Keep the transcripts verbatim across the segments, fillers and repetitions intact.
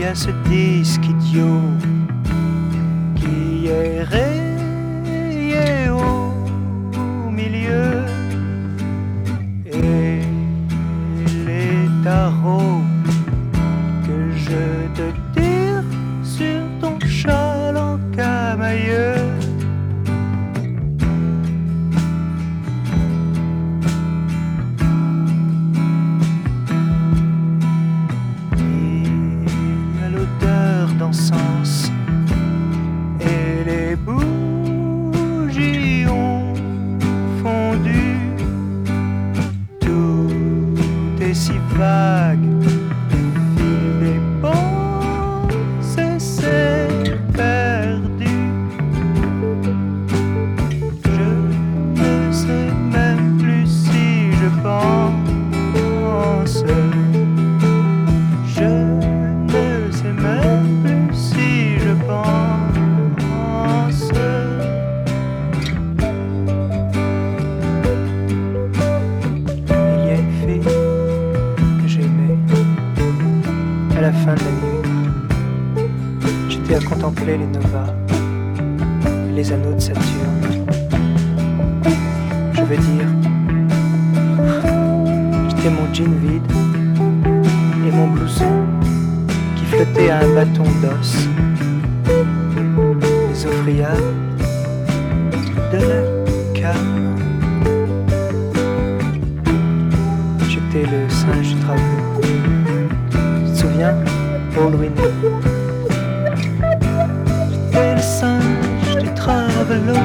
y a ce disque idiot qui est rayé au milieu et les tarots que je te tire sur ton châle en camailleux. D'encens et les bougies ont fondu. Tout est si vague, le fil des pensées s'est perdu. Je ne sais même plus si je pense. À la fin de la nuit, j'étais à contempler les novas, les anneaux de Saturne. Je veux dire, j'étais mon jean vide et mon blouson qui flottait à un bâton d'os, les eaux friables de la came. J'étais le singe du travail. Baldwin. J'étais le singe du Travelo.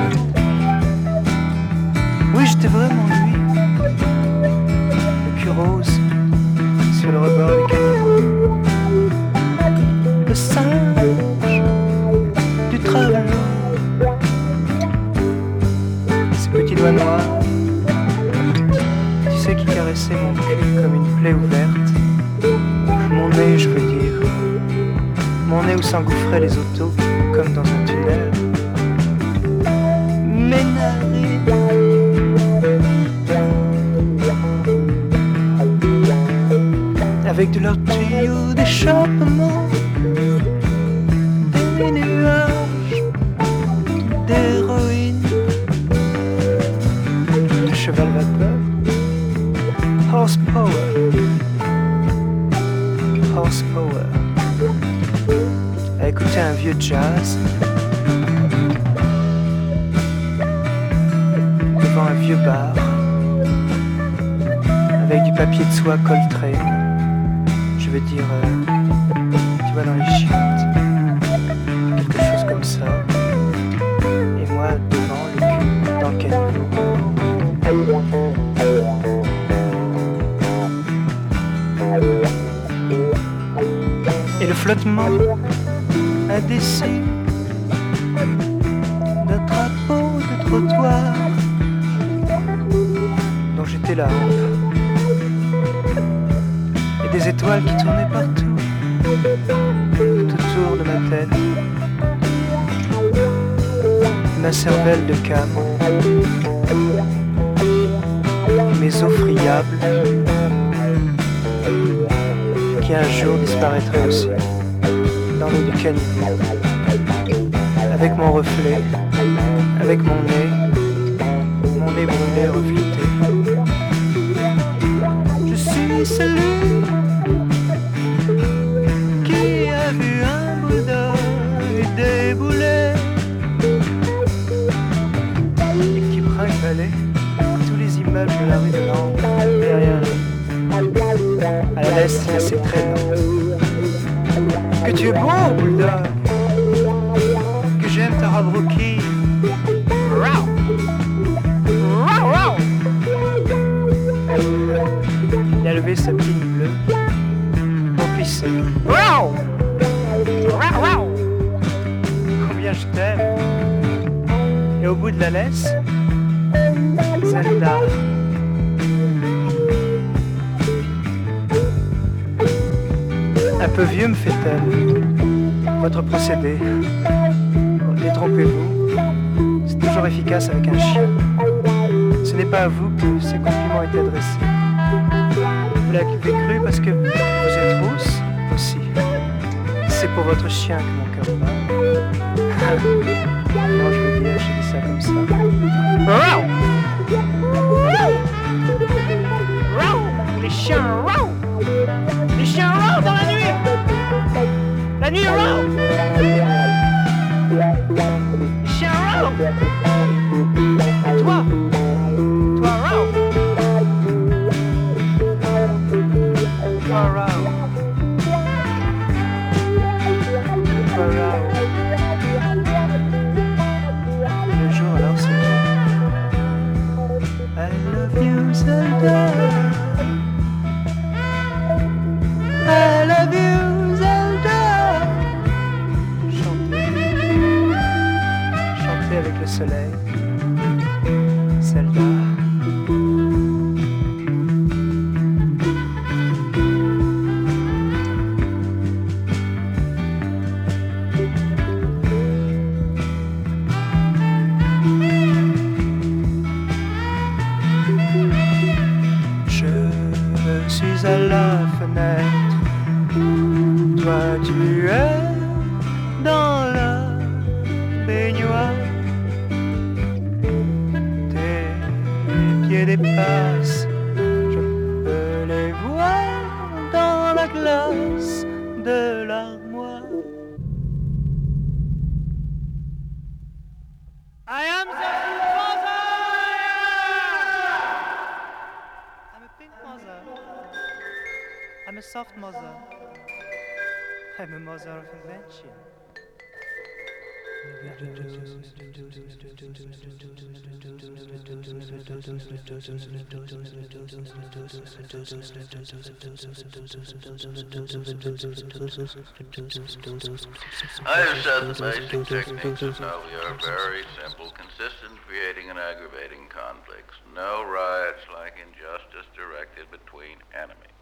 Oui, j'étais vraiment lui. Le cul rose sur le rebord du caniveau. Le singe du Travelo. Ses petits doigts noirs, tu sais, qui caressaient mon cul comme une plaie ouverte. Mon nez, je veux dire, mon nez où s'engouffraient les autos, comme dans un tunnel. Mes narines, avec de leurs tuyaux d'échappement, des nuages d'héroïne, de cheval vapeur, horsepower. Horsepower, à écouter un vieux jazz devant un vieux bar avec du papier de soie coltré, je veux dire, euh, tu vois, dans les chiottes, quelque chose comme ça, et moi devant le cul dans le caniveau. Et le flottement indécis d'un drapeau de trottoir dont j'étais la hampe, et des étoiles qui tournaient partout, tout autour de ma tête, ma cervelle de cam, mes eaux friables qui un jour disparaîtrait aussi dans l'eau du caniveau, avec mon reflet, avec mon nez, mon nez brûlé reflété. Je suis celui qui a vu un Bouddha débouler et qui brinque-ballait tous les immeubles de la rue de Lens derrière lui. À la laisse assez traînante. Que tu es beau, Bulldog. Que j'aime ta robe rookie. Rau. Rau, rau. Il a levé sa petite bleue pour pisser. Rau. Rau, rau. Combien je t'aime. Et au bout de la laisse, Zelda. Un peu vieux, me fait-elle, votre procédé. Détrompez-vous, c'est toujours efficace avec un chien. Ce n'est pas à vous que ces compliments étaient adressés. Vous l'avez cru parce que vous êtes rousse aussi. pour votre chien que mon cœur bat. Non, je veux dire, je dis ça comme ça. Row! Row! Les chiens row! Les chiens row dans la nuit! La nuit row! Les chiens row! Et toi? Toi row! Toi row! Toi row! Le jour alors c'est I love you Zelda. I love you Zelda. Chantez, chantez avec le soleil, Zelda. Je suis à la fenêtre, toi tu es dans la baignoire. Tes pieds dépassent, je peux les voir dans la glace de l'armoire. I am the mother! I'm a pink mother. I'm a soft mother. I'm a mother of invention. I have said the basic techniques of Novi are very simple, consistent, creating and aggravating conflicts. No riots like injustice directed between enemies.